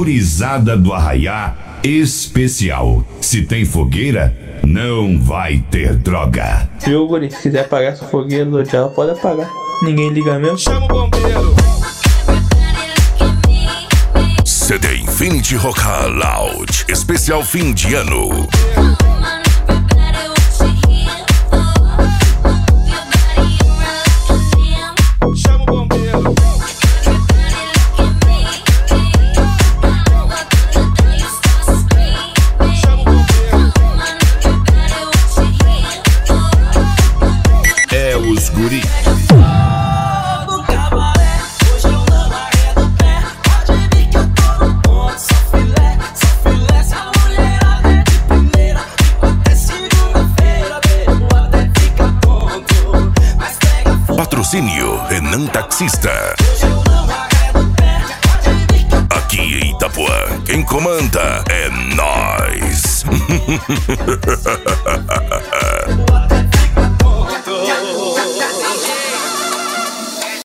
gurizada do Arraiá especial. Se tem fogueira, não vai ter droga. Viu, guri? Se quiser apagar essa fogueira do diabo, pode apagar. Ninguém liga mesmo. Chama o bombeiro. CD Infinity Rock Loud, especial fim de ano. Chama o bombeiro. Chama o bombeiro. É os guri. Patrocínio Renan Taxista. Aqui em Itapuã, quem comanda é nós.